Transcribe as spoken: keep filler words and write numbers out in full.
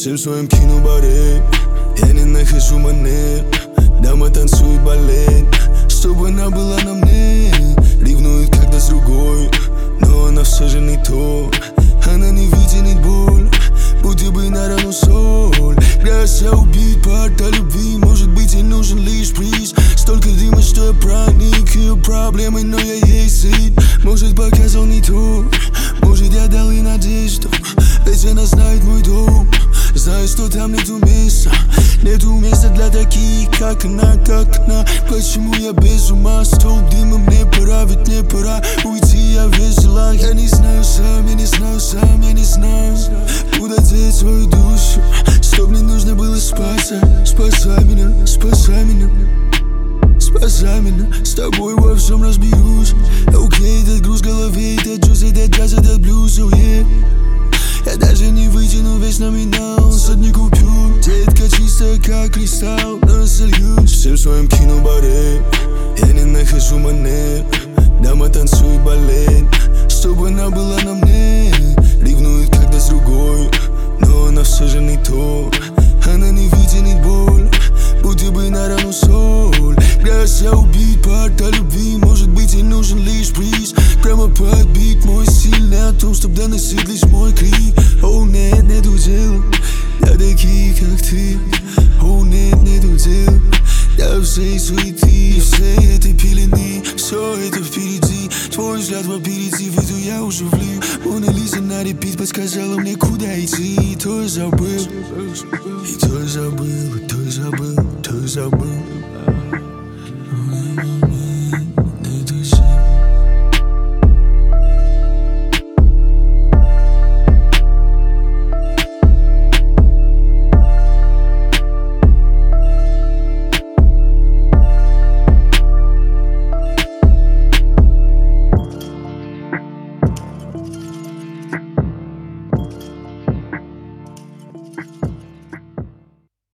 Всем своем кинобаре я не нахожу манер. Дама танцует балет, чтобы она была на мне. Ревнует, когда с другой, но она все же не то. Она не видит боль, будто бы на рану соль. Грязь убить парта любви, может быть ей нужен лишь приз. Столько дыма, что я проник ее проблемой, но я ей сыт. Может показал не то, может я дал ей надежду. Ведь она знает мой дом, знает, что там нету места. Нету места для таких, как она, как она. Почему я без ума, столб дыма, мне пора, ведь мне пора уйти, я весь дела. Я не знаю сам, я не знаю сам, я не знаю, куда деть свою душу, чтоб не нужно было спасать. Спасай меня, спасай меня, спасай меня, с тобой во всем разберусь. Окей, этот груз в голове, этот джуз, этот джаз, этот блюз, oh yeah. Я даже не вытяну весь номинал, сотни купюр. Детка чистая, как кристалл, но сольюсь. Всем своем кинобаре я не нахожу манер. Дама танцует балет, чтобы она была на мне. Ревнует, когда с другой, но она все же не то. Она не видит боль, будто бы на рану соль. Грязь убить парта любви, может быть ей нужен лишь приз. Прямо подбит мой сильный о том, чтоб доносить лишь мой крик. О нет, нету дела для таких, как ты. О нет, нету дела для всей суеты, всей этой пелены. Все это впереди, твой взгляд в аперитив, эту я уже влил. Мона Лиза на репит подсказала мне, куда идти. И то я забыл, и то я забыл, и то я забыл, и то я забыл.